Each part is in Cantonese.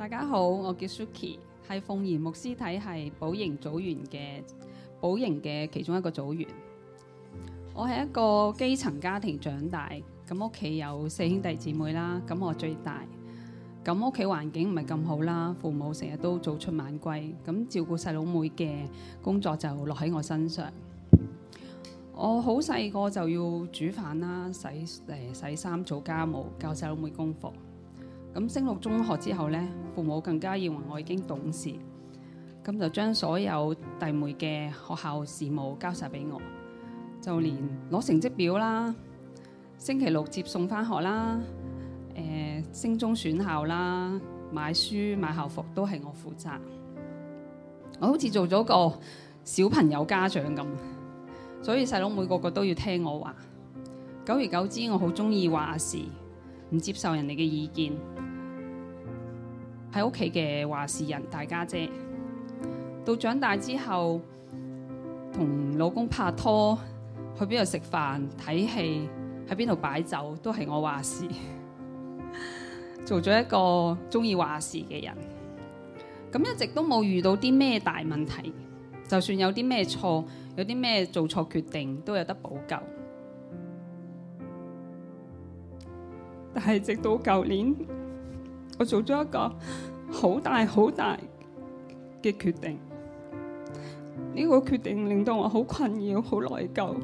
大家好，我叫 Suki， 係鳳賢牧師體系保營組員嘅保營嘅其中一個組員。我係一個基層家庭長大，咁屋企有4兄弟姊妹啦，咁我最大。咁屋企環境唔係咁好啦，父母成日都早出晚歸，咁照顧細佬妹嘅工作就落喺我身上。我好細個就要煮飯啦、洗衫、做家務、教細佬妹功課。咁升讀中學之後呢，父母更加認為我已經懂事，咁就將所有弟妹嘅學校事務交晒俾我，就連攞成績表啦、星期六接送返學啦、升中選校啦、買書買校服都係我負責。我好似做咗個小朋友家長咁，所以細佬妹個個都要聽我話。久而久之，我好中意話事，唔接受人哋嘅意見，喺屋企嘅話事人大家姐。到長大之後，同老公拍拖，去邊度食飯睇戲，喺邊度擺酒，都係我話事。做咗一個中意話事嘅人，咁一直都冇遇到啲咩大問題。就算有啲咩錯，有啲咩做錯決定，都有得補救。但係直到舊年，我做咗一個好大嘅決定。呢個決定令到我好困擾，好內疚。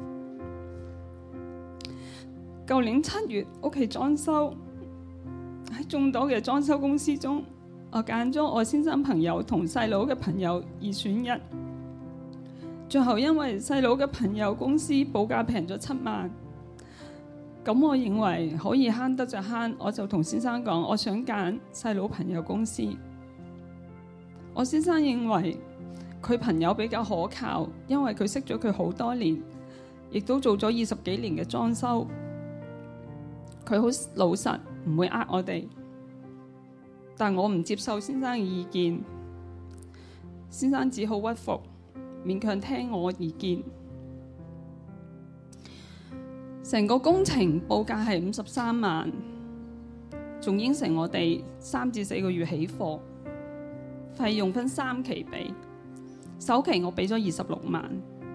舊年7月，屋企裝修，喺眾多嘅裝修公司中，我揀咗我先生朋友同細佬嘅朋友2選1。最後因為細佬嘅朋友公司報價平咗7萬，咁我認為可以慳得就慳，我就同先生講，我想揀細佬朋友公司。我先生認為佢朋友比較可靠，因為佢識咗佢好多年，亦都做咗20幾年嘅裝修。佢好老實，唔會呃我哋。但我唔接受先生嘅意見，先生只好屈服，勉強聽我意見。成個工程報價係53萬，仲應承我哋3至4個月起貨，費用分3期俾。首期我俾咗26萬，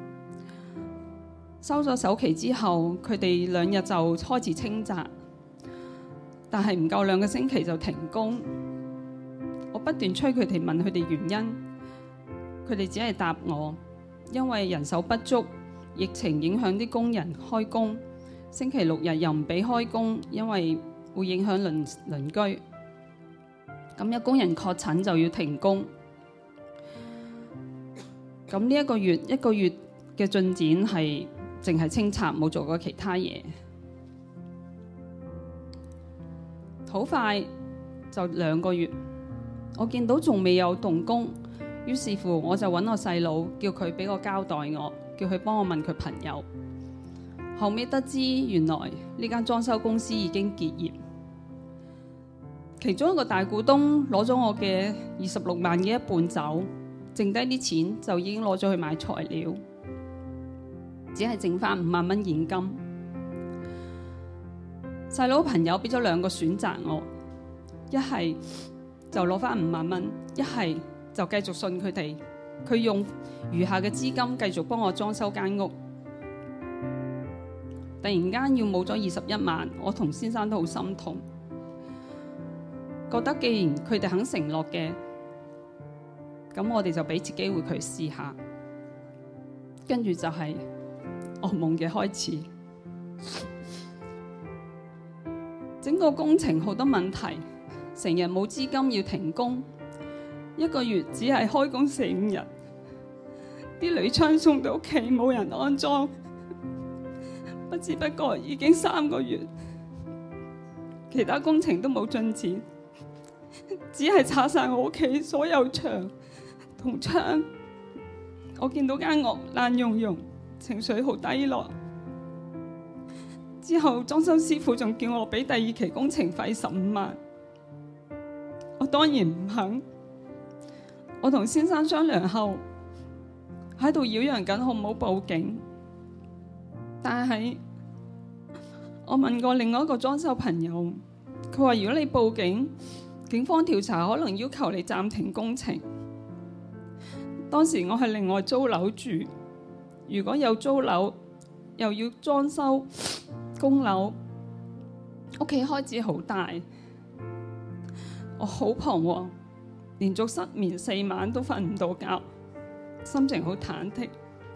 收咗首期之後，佢哋2日就開始清拆，但係唔夠2個星期就停工。我不斷催佢哋，問佢哋原因，佢哋只係答我，因為人手不足，疫情影響啲工人開工，星期6日又唔俾開工，因為會影響鄰居。咁有工人確診就要停工。咁呢一個月嘅進展係淨係清拆，冇做過其他嘢。好快就2個月，我見到仲未有動工，於是乎我就揾我細佬，叫佢俾個交代我，叫佢幫我問佢朋友。後尾得知原來呢間裝修公司已經結業，其中一個大股東攞咗我嘅26萬嘅一半走，剩低啲錢就已經攞咗去買材料，只係剩翻5萬蚊現金。細佬朋友俾咗2個選擇我，一係就攞翻5萬蚊，一係就繼續信佢哋，佢用餘下嘅資金繼續幫我裝修間屋。突然間要冇咗21萬，我同先生都好心痛，覺得既然佢哋肯承諾嘅，咁我哋就俾次機會佢試下。跟住就係噩夢嘅開始。整個工程好多問題，成日冇資金要停工，1個月只係開工4、5日，啲鋁窗送到屋企冇人安裝，不知不覺已經3個月，其他工程都冇進展，只係拆晒我屋企所有牆同窗。我見到間屋爛溶溶，情緒好低落。之後裝修師傅仲叫我俾第2期工程費15萬，我當然唔肯。我同先生商量後，喺度擾攘緊好唔好報警。但係我問過另外一個裝修朋友，佢話如果你報警， 警方調查可能要求你暫停工程。當時我係另外租樓住，如果有租樓又要裝修供樓，屋企開支好大，我好彷徨，連續失眠4晚都瞓唔到覺，心情好忐忑。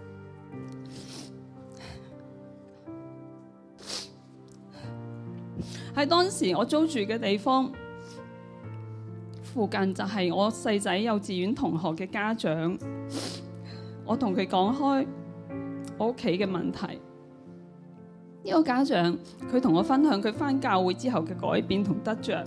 喺當時我租住嘅地方附近就係我細仔幼稚園同學嘅家長，我同佢講開我屋企嘅問題。呢個家長佢同我分享佢返教會之後嘅改變同得着，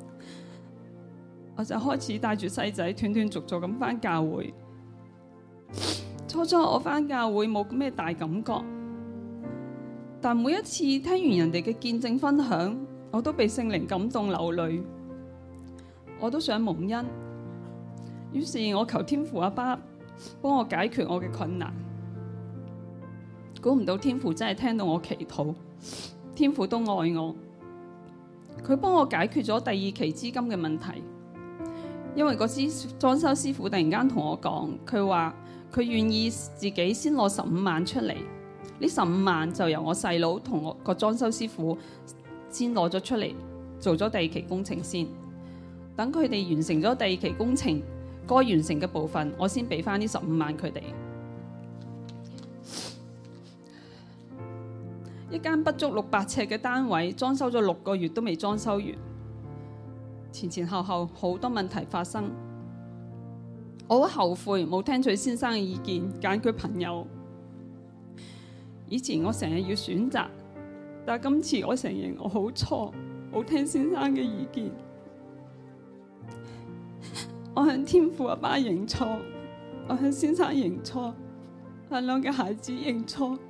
我就開始帶住細仔斷斷續續咁返教會。初初我返教會冇咩大感覺，但每一次聽完人哋嘅見證分享，我都被聖靈感動流淚，我都想蒙恩。於是我求天父阿爸幫我解決我嘅困難。估唔到天父真係聽到我祈禱，天父都愛我，佢幫我解決咗第2期資金嘅問題。因為個裝修師傅突然間同我講，佢話佢願意自己先攞15萬出嚟，呢15萬就由我細佬同我個裝修師傅先攞咗出嚟，做咗第2期工程先。等佢哋完成咗第2期工程該完成嘅部分，我先俾翻呢15萬佢哋。一間不足600尺嘅單位，裝修咗6個月都未裝修完，前前後後好多問題發生。我好後悔冇聽取先生嘅意見，揀佢朋友。以前我成日要選擇，但今次我承認我好錯，冇聽先生嘅意見。我向天父阿爸認錯，我向先生認錯，向兩個孩子認錯。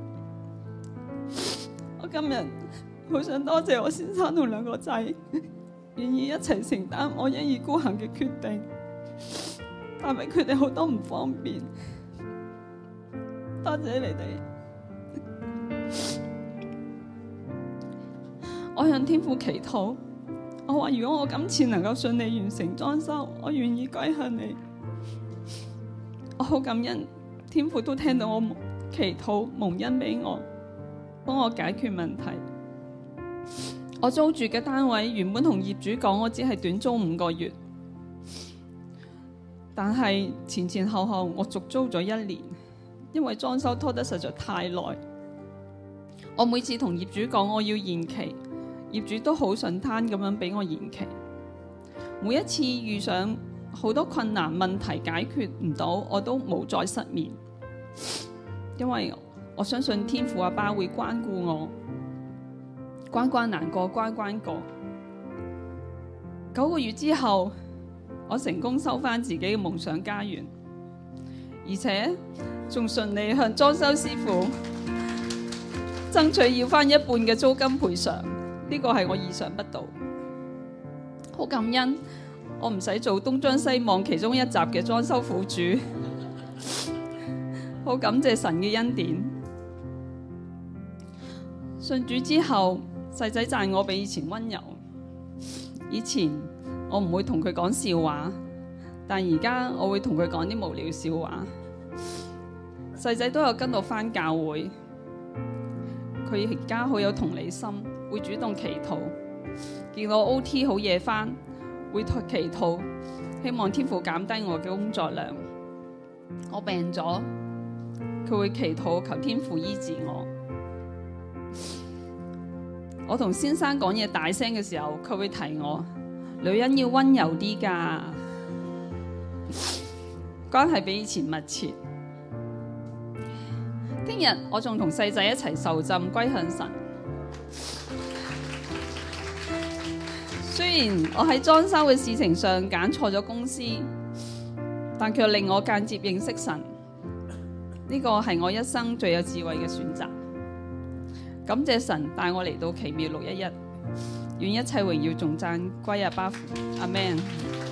我今日好想多謝我先生同2個仔，願意一齊承擔我一意孤行嘅決定，帶俾佢哋好多唔方便。多謝你哋。我向天父祈禱，我話如果我今次能夠順利完成裝修，我願意歸向你。我好感恩，天父都聽到我祈禱，蒙恩俾我，幫我解決問題。我租住嘅單位原本同業主講，我只係短租5個月，但係前前後後我續租咗1年，因為裝修拖得實在太耐。我每次同業主講我要延期，業主都好順攤咁樣俾我延期。每一次遇上好多困難問題解決唔到，我都冇再失眠，因為我相信天父阿爸會關顧我，關關難過關關過。9個月之後，我成功收翻自己嘅夢想家園，而且仲順利向裝修師傅爭取要翻1半嘅租金賠償，呢個係我意想不到。好感恩，我唔使做東張西望其中1集嘅裝修苦主，好感謝神嘅恩典。信主之後，細仔讚我比以前溫柔。以前我唔會同佢講笑話，但而家我會同佢講啲無聊笑話。細仔都有跟我返教會，佢而家好有同理心，會主動祈禱。見我 OT 好夜返，會祈禱，希望天父減低我嘅工作量。我病咗，佢會祈禱求天父醫治我。我同先生講嘢大聲嘅時候，佢會提我，女人要溫柔啲㗎，關係比以前密切。聽日我仲同細仔一齊受浸歸向神。雖然我喺裝修嘅事情上揀錯咗公司，但卻令我間接認識神。呢個係我一生最有智慧嘅選擇。感謝神帶我嚟到奇妙611，願一切榮耀頌讚歸阿爸父。阿們。